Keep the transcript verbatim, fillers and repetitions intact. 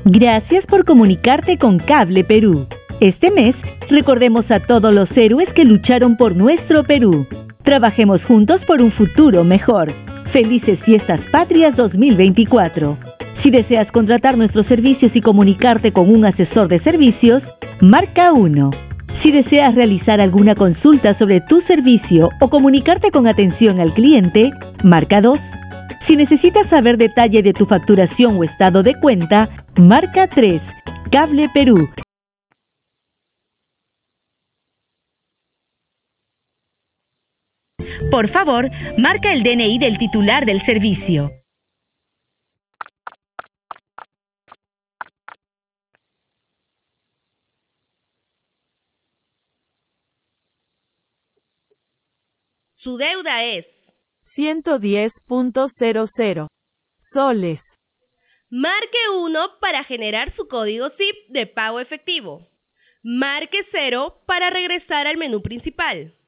Gracias por comunicarte con Cable Perú. Este mes, recordemos a todos los héroes que lucharon por nuestro Perú. Trabajemos juntos por un futuro mejor. Felices Fiestas Patrias dos mil veinticuatro. Si deseas contratar nuestros servicios y comunicarte con un asesor de servicios, marca uno. Si deseas realizar alguna consulta sobre tu servicio o comunicarte con atención al cliente, marca dos. Si necesitas saber detalle de tu facturación o estado de cuenta, marca tres. Cable Perú. Por favor, marca el D N I del titular del servicio. Su deuda es ciento diez punto cero cero soles. Marque uno para generar su código S I P de pago efectivo. Marque cero para regresar al menú principal.